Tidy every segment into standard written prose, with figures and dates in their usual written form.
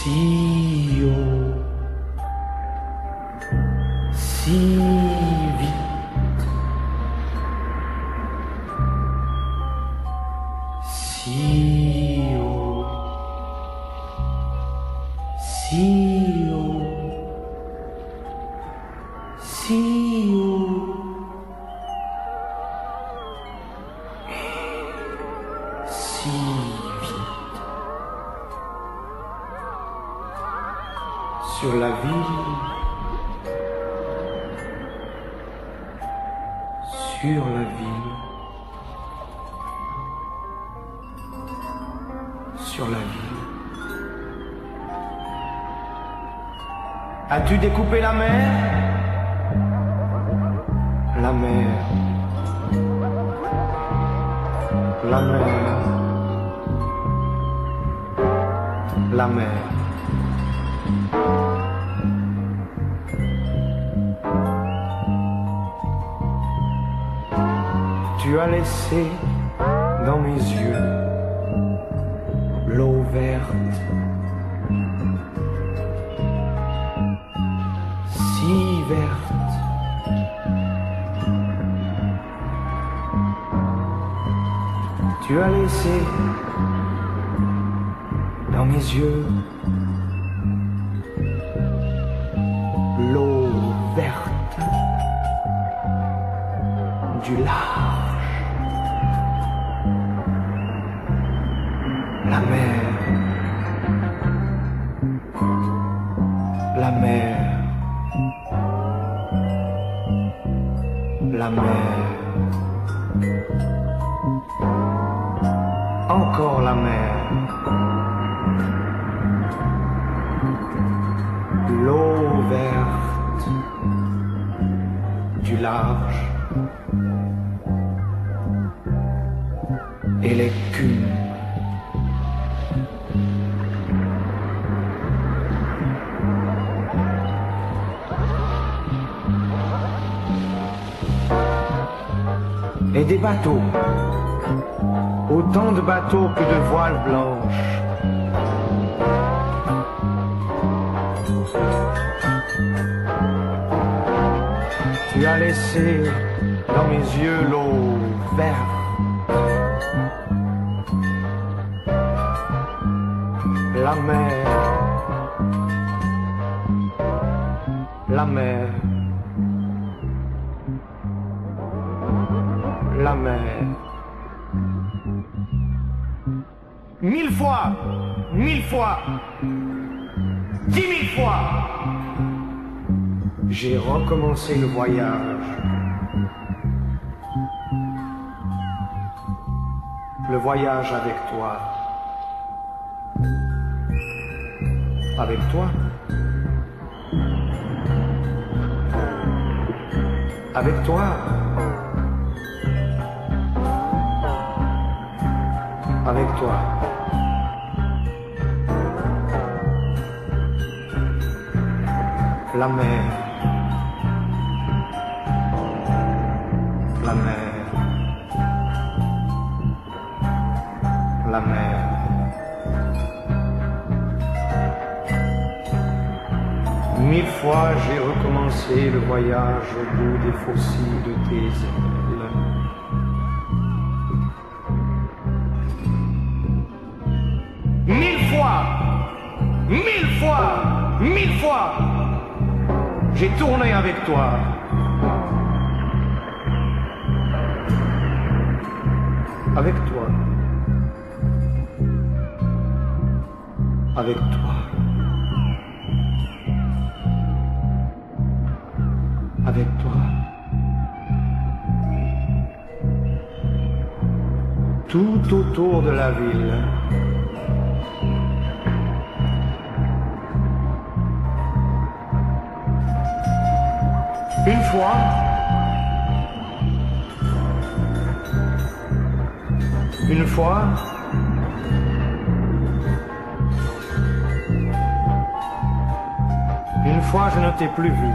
si haut, si vite, si haut, si haut, si haut, si vite. Sur la ville, sur la ville, sur la ville. As-tu découpé la mer? La mer, la mer, la mer. Tu as laissé dans mes yeux l'eau verte, si verte. Tu as laissé dans mes yeux l'eau verte du large. La mer, la mer, la mer, encore la mer, l'eau verte du large et l'écume. Et des bateaux, autant de bateaux que de voiles blanches. Tu as laissé dans mes yeux l'eau verte, la mer, la mer, la mer. 1000 fois, 1000 fois, 10 000 fois, j'ai recommencé le voyage. Le voyage avec toi. Avec toi. Avec toi. Avec toi. La mer. La mer. La mer. Mille fois j'ai recommencé le voyage au bout des fossiles de tes ailes. Mille fois, 1000 fois, 1000 fois, j'ai tourné avec toi. Avec toi. Avec toi. Avec toi. Tout autour de la ville. Une fois, une fois, une fois je ne t'ai plus vu.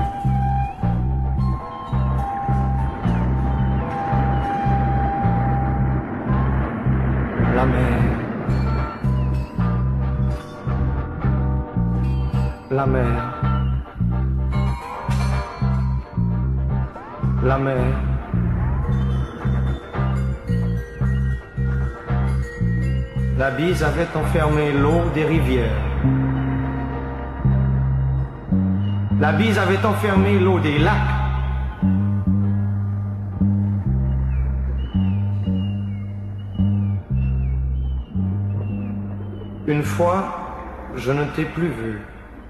La mer, la mer, la mer. La bise avait enfermé l'eau des rivières. La bise avait enfermé l'eau des lacs. Une fois, je ne t'ai plus vu.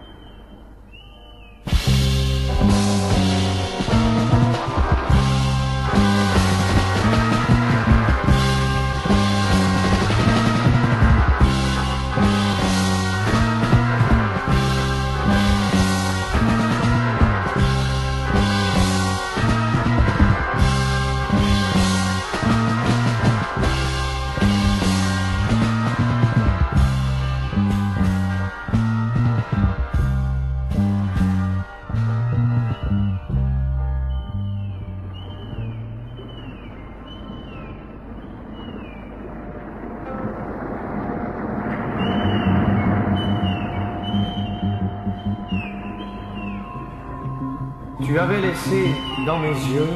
Tu avais laissé dans mes yeux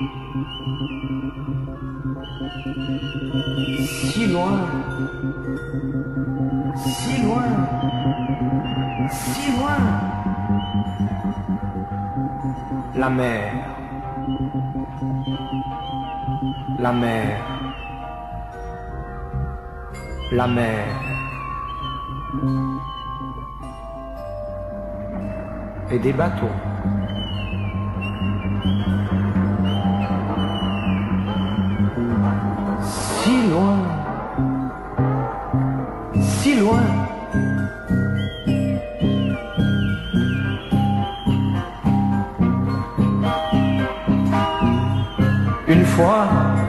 si loin, si loin, si loin, la mer, la mer, la mer. Et des bateaux. Si loin, si loin. Une fois,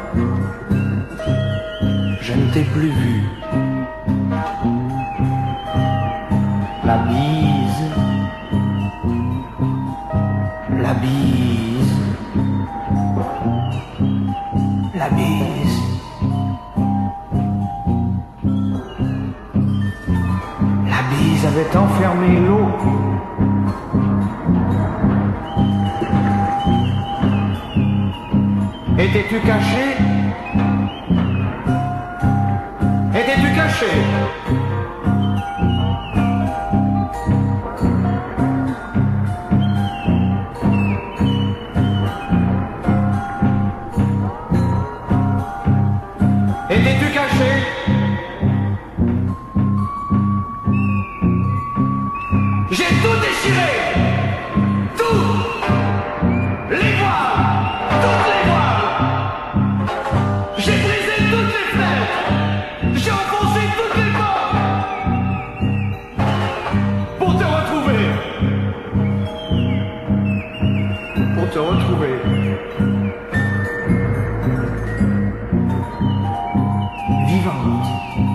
je ne t'ai plus vu. La bise, la bise, la bise. La bise avait enfermé l'eau. Étais-tu caché? Étais-tu caché? Étais-tu caché? J'ai tout déchiré, tout, les voiles, toutes les voiles. J'ai brisé toutes les fenêtres, j'ai enfoncé toutes les portes pour te retrouver, pour te retrouver. Vivante,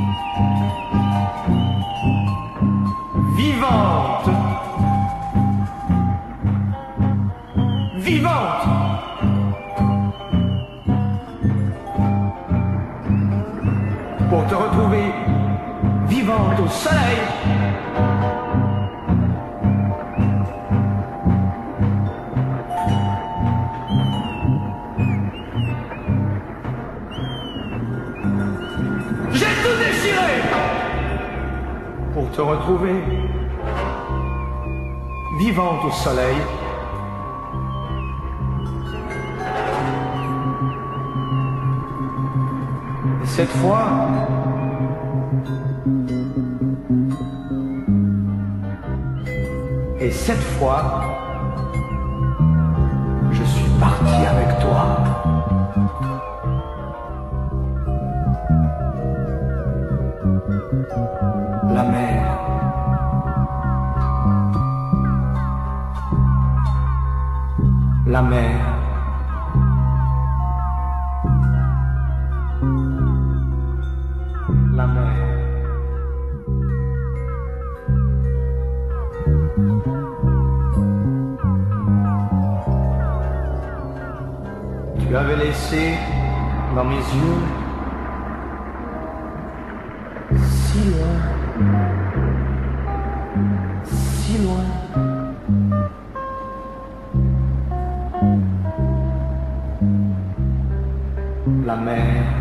vivante, vivante. Pour te retrouver vivante au soleil. J'ai tout déchiré pour te retrouver vivante au soleil. Et cette fois, je suis parti avec toi. La mer, la mer, la mer. Tu avais laissé dans mes yeux si loin, si loin. la mer,